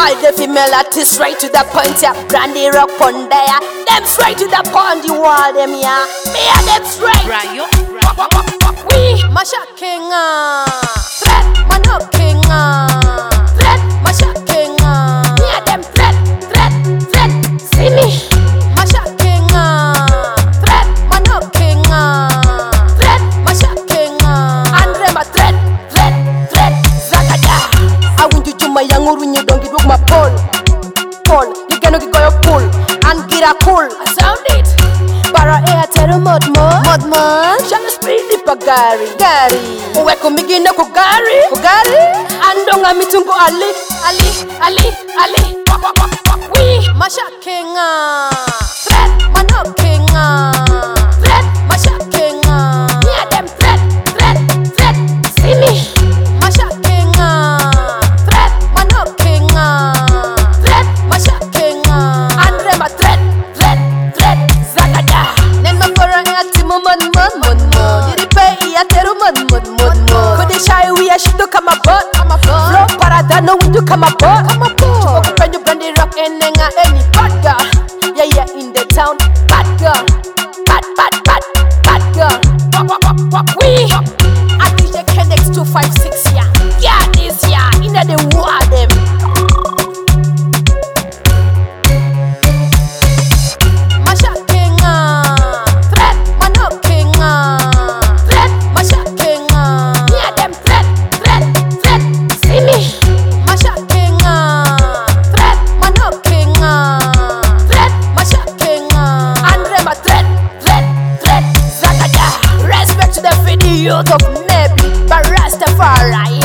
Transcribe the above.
All the female artists right to the point, yeah. Brandy rock on there. Them straight to the point, the wall them, yeah. Me and them straight. We Masha King, threat, man up King, threat, Masha King, me and them threat, see me. Masha King, threat, man up King, threat, Masha King, Andre ma threat, Zagada. I want you to my young when you don't get with my pole, you cannot get your pull, and get a cool, I sound it. Para air mud Shall speed the pagari Uweko migina kugari Andonga mitungo Ali We Masha King threat, man up King threat, Masha King yeah them threat, see me Masha King threat, man up King threat, Masha King Andre ma threat Zagada Nema fora ati mud Yiripe iatero mud Kode shy we a shito kama bot Flow paradano when you come aboard Chuko kupenyo brandy rock enenga any bad girl Yeah in the town bad girl Bad girl We I DJ Kennex 256 yeah this inna the war them Youth of Nebi, but Rastafari